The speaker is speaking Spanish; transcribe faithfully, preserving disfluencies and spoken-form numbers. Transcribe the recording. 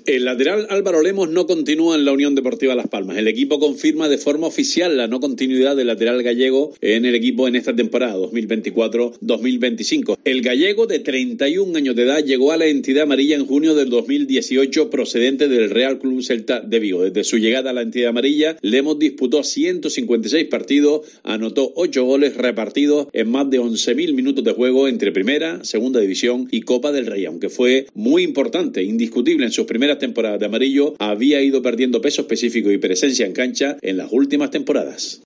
El lateral Álvaro Lemos no continúa en la Unión Deportiva Las Palmas. El equipo confirma de forma oficial la no continuidad del lateral gallego en el equipo en esta temporada dos mil veinticuatro dos mil veinticinco. El gallego de treinta y un años de edad llegó a la entidad amarilla en junio del dos mil dieciocho procedente del Real Club Celta de Vigo. Desde su llegada a la entidad amarilla, Lemos disputó ciento cincuenta y seis partidos, anotó ocho goles repartidos en más de once mil minutos de juego entre Primera, Segunda División y Copa del Rey, aunque fue muy importante, indiscutible en sus primeras temporadas de amarillo, había ido perdiendo peso específico y presencia en cancha en las últimas temporadas.